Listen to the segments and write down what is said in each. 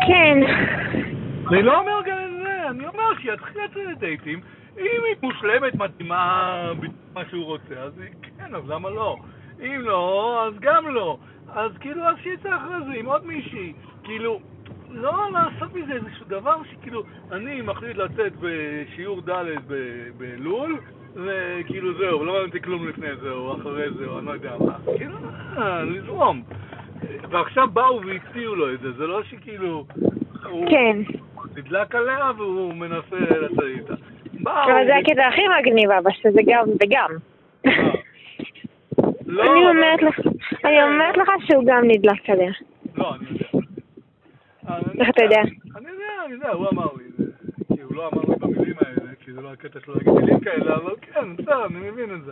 כן. אני לא אומר גם את זה, אני אומר שיתחיל לצאת דייטים, אם היא מושלמת, מתאימה מה שהוא רוצה, אז כן, אז למה לא? אם לא, אז גם לא. אז כאילו, אז שיצא אחרי זה עם עוד מישהי. כאילו, לא לעשות מזה איזשהו דבר שכאילו, אני מחליט לצאת בשיעור ד' בלול, וכאילו זהו, לא הבנתי כלום לפני זה, או אחרי זה, או אני לא יודע מה. כאילו, לזרום. ועכשיו באו והציעו לו את זה, זה לא שכאילו... כן. נדלק עליה והוא מנסה לצאת איתה. אבל זה הקטע הכי מגניב, אבל שזה גם וגם. אני אומרת לך שהוא גם נדלק עליה. לא, אני יודע. איך אתה יודע? אני יודע, הוא אמר לי. כי הוא לא אמר לי במילים האלה, כי זה לא הקטע שלו להגיד מילים כאלה, אבל כן, בסדר, אני מבין את זה.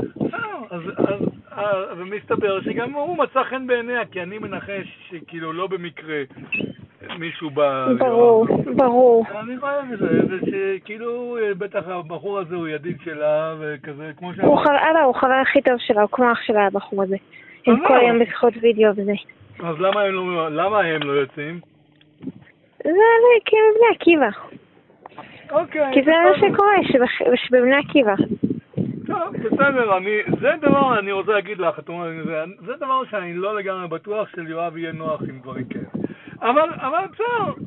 ומסתבר שגם הוא מצא חן בעיניה, כי אני מנחש שכאילו לא במקרה מישהו בא... ברור. אני רואה את זה, שכאילו בטח הבחור הזה הוא ידיד שלה וכזה, כמו שאמר... הוא חבר הכי טוב שלה, הוא כמו אח שלה הבחור הזה. הם כל היום בשיחות וידאו וזה. אז למה הם לא יוצאים? זה כאילו בני עקיבא. אוקיי. כי זה מה שקורה, שבבני עקיבא. טוב, בסדר, זה דבר, אני רוצה להגיד לך, זה דבר שאני לא לגמרי בטוח שליואב יהיה נוח עם דברים כאלה. אבל בסדר,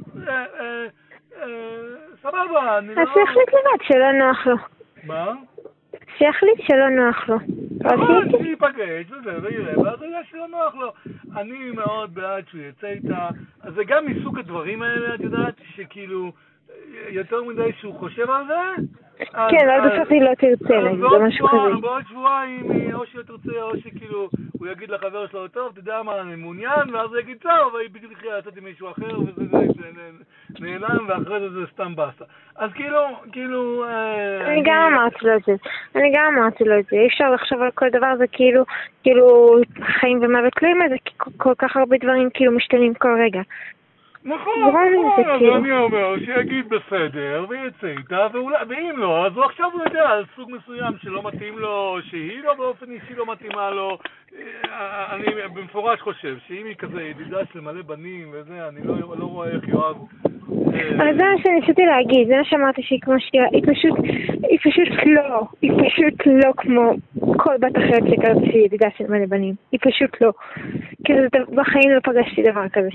סבבה, אני לא... אז שיחליט לבד שלא נוח לו. מה? שיחליט שלא נוח לו. אבל שיפגש וזה ויראה, ואז הוא שלא נוח לו. אני מאוד בעד שהוא יצא איתה, אז זה גם מסוג הדברים האלה, את יודעת, שכאילו יותר מדי שהוא חושב על זה. כן, אז בסוף היא לא תרצה, זה משהו כזה. בעוד שבועיים, או שהיא תרצה, או שכאילו הוא יגיד לחבר שלו, טוב, אתה יודע מה, אני מעוניין, ואז הוא יגיד, טוב, אבל היא בדיוק יצאת עם מישהו אחר, וזה נעלם, ואחרי זה סתם בסה. אז כאילו... אני גם אמרתי לו את זה. אי אפשר לחשוב על כל דבר, זה כאילו חיים ומוות תלויים את זה, כי כל כך הרבה דברים כאילו משתנים כל רגע. נכון, אז אני אומר שיגיד בסדר ויצא איתה, ואם לא, אז עכשיו הוא יודע על סוג מסוים שלא מתאים לו, שהיא לא באופן אישי לא מתאימה לו. אני במפורש חושב שאם היא כזה ידידה של מלא בנים וזה, אני לא רואה איך יואב... אבל זה מה שאני ניסיתי להגיד, זה מה שאמרתי שהיא כמו היא פשוט לא כמו כל בת אחרת שכזאת שהיא ידידה של מלא בנים. היא פשוט לא. כאילו בחיים לא פגשתי דבר כזה.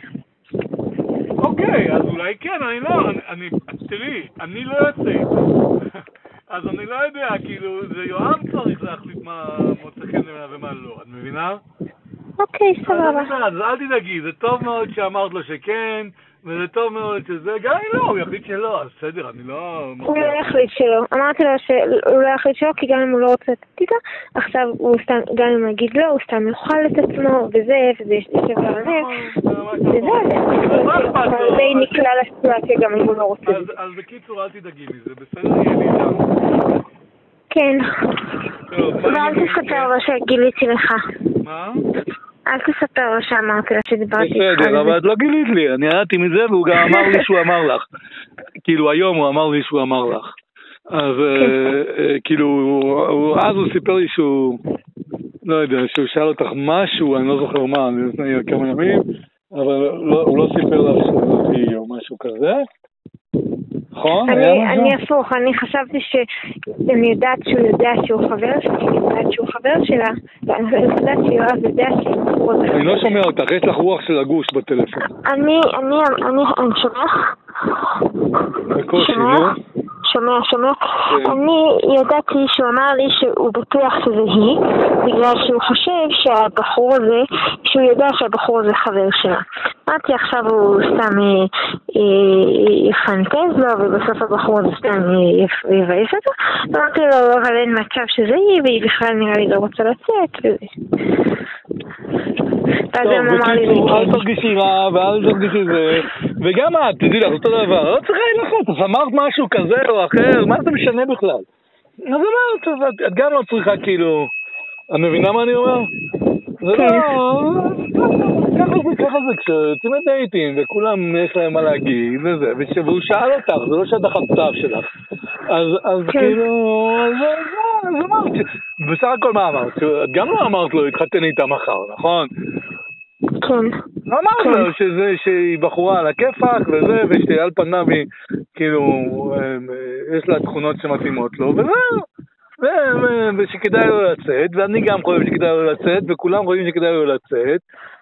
אוקיי, אז אולי כן, תראי, אני לא יוצא איתו. אז אני לא יודע, כאילו, זה יואב צריך להחליט מה מוצא חן ממנה ומה לא, את מבינה? אוקיי, סבבה. אז אל תדאגי, זה טוב מאוד שאמרת לו שכן, וזה טוב מאוד שזה, גם אם לא, הוא יחליט שלא, אז בסדר, אני לא... הוא לא יחליט שלא, אמרתי לו שהוא לא יחליט שלא, כי גם אם הוא לא רוצה לתת איתה, עכשיו הוא סתם, גם אם הוא יגיד לא, הוא סתם יאכל את עצמו, וזה ישב לרנב, וזה, די נקלע לסיטואציה גם אם הוא לא רוצה. אז בקיצור, אל תדאגי מזה, בסדר, יהיה לי איתה. כן. ואל תספר לו שגיליתי לך. מה? אל תספר לו שאמרתי לה שדיברתי איתך. בסדר, אבל את לא גילית לי, אני ידעתי מזה והוא גם אמר לי שהוא אמר לך. כאילו היום הוא אמר לי שהוא אמר לך. אז כאילו, אז הוא סיפר לי שהוא, לא יודע, שהוא שאל אותך משהו, אני לא זוכר מה, לפני כמה ימים, אבל הוא לא סיפר לך שזה או משהו כזה. נכון? אני הפוך, אני חשבתי שאני יודעת שהוא יודע שהוא חבר שלי, אני יודעת שהוא חבר שלה, ואני יודעת שיואב יודע שהוא חבר. אני לא שומע אותך, יש לך רוח של הגוש בטלפון. אני שומע. אני ידעתי שהוא אמר לי שהוא בטוח שזה היא, בגלל שהוא חושב שהבחור הזה, שהוא יודע שהבחור הזה חבר שלה. אמרתי עכשיו הוא סתם יפנטז לו, ובסוף הבחור הזה סתם יבייס אותו. אמרתי לו, אבל אין מצב שזה היא, והיא בכלל נראה לי לא רוצה לצאת. טוב, בקיצור, אל תרגישי רע ואל תרגישי זה, וגם את, תדעי לך, אותו דבר, לא צריכה ללכות, אז אמרת משהו כזה או אחר, מה זה משנה בכלל? אז אמרת, את גם לא צריכה כאילו, את מבינה מה אני אומר? זה לא, ככה זה, כשיוצאים לדייטים וכולם יש להם מה להגיד וזה, והוא שאל אותך, זה לא שאת החצב שלך, אז כאילו, אז אמרת, בסך הכל מה אמרת? את גם לא אמרת לו, התחתן איתה מחר, נכון? כן. אמרת לו שהיא בחורה על הכיפק וזה, ושעל פניו היא, כאילו, יש לה תכונות שמתאימות לו, וזהו. ושכדאי לו לצאת, ואני גם חושב שכדאי לו לצאת, וכולם חושבים שכדאי לו לצאת.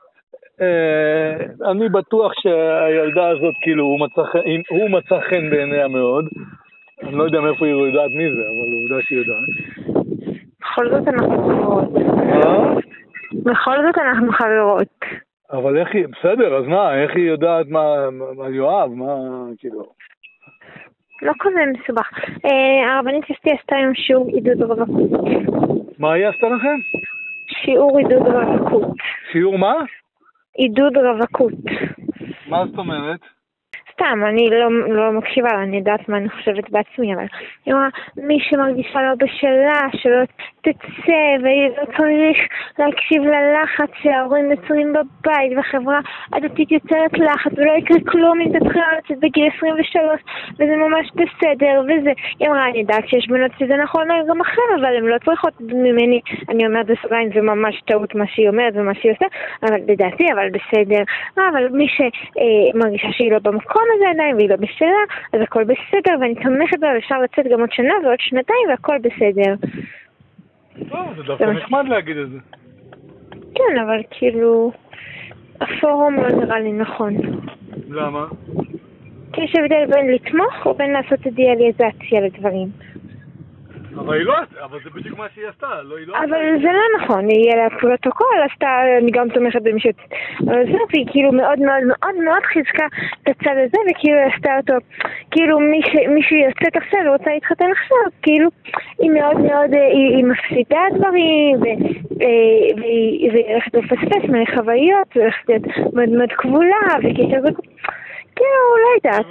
אני בטוח שהילדה הזאת, כאילו, הוא מצא חן בעיניה מאוד. אני לא יודע מאיפה היא יודעת מי זה, אבל עובדה שהיא יודעת. בכל זאת אנחנו חברות. בכל זאת אנחנו חברות. אבל איך היא, בסדר, אז מה, איך היא יודעת מה יואב, מה, כאילו? לא כזה מסובך. הרבנית אסתי עשתה היום שיעור עידוד רווקות. מה היא עשתה לכם? שיעור עידוד רווקות. שיעור מה? עידוד רווקות. מה זאת אומרת? סתם, אני לא מקשיבה לה, אני יודעת מה אני חושבת בעצמי, אבל היא אמרה, מי שמרגישה לא בשלה, שלא תצא, ולא צריך להקשיב ללחץ שההורים יוצרים בבית, והחברה הדתית יוצרת לחץ, ולא יקרה כלום אם תתחילה לצאת בגיל 23, וזה ממש בסדר, וזה. היא אמרה, אני יודעת שיש בנות שזה נכון גם אחר, אבל הן לא צריכות ממני, אני אומרת בסוגריים, זה ממש טעות מה שהיא אומרת ומה שהיא עושה, אבל לדעתי, אבל בסדר. אבל מי שמרגישה שהיא לא במקום הזה עדיין, והיא לא בשלה, אז הכל בסדר, ואני תומכת בה, ואפשר לצאת גם עוד שנה ועוד שנתיים, והכל בסדר. זה דווקא נחמד להגיד את זה. כן, אבל כאילו, הפורום לא נראה לי נכון. למה? כי יש הבדל בין לתמוך או בין לעשות אידיאליזציה לדברים. אבל היא לא עשתה, אבל זה בדיוק מה שהיא עשתה, היא לא עשתה. אבל זה לא נכון, היא על הפרוטוקול עשתה, אני גם תומכת במשהו. אבל זה, והיא כאילו מאוד מאוד מאוד מאוד חיזקה את הצד הזה, וכאילו עשתה אותו, כאילו מישהו יוצאת עכשיו ורוצה להתחתן עכשיו, כאילו היא מאוד מאוד, היא מפסידה דברים, והיא הולכת לפספס מהחוויות, והיא הולכת להיות מאוד מאוד כבולה, וכאילו, כאילו, לא יודעת.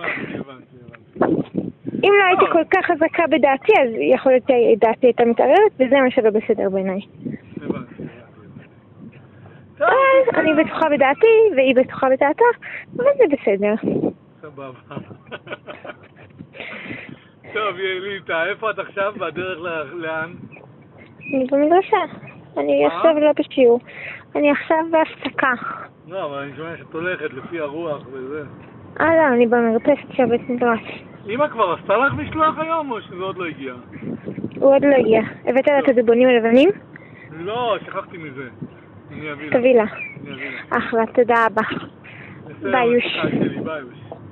אם לא הייתי כל כך חזקה בדעתי, אז יכול להיות שדעתי הייתה מתעררת, וזה מה שלא בסדר בעיניי. אני בטוחה בדעתי, והיא בטוחה בדעתה, אבל זה בסדר. סבבה. טוב, ליטה, איפה את עכשיו? בדרך לאן? אני במדרשה. אני עכשיו לא בשיעור. אני עכשיו בהפסקה. לא, אבל אני שומע שאת הולכת לפי הרוח וזה. לא, אני במרפסת של בית מדרש. אמא כבר עשתה לך משלוח היום או שזה עוד לא הגיע? הוא עוד לא הגיע. הבאת לה את הדובונים הלבנים? לא, שכחתי מזה. תביא לה. אחלה, תודה רבה. ביי יוש. ביי יוש.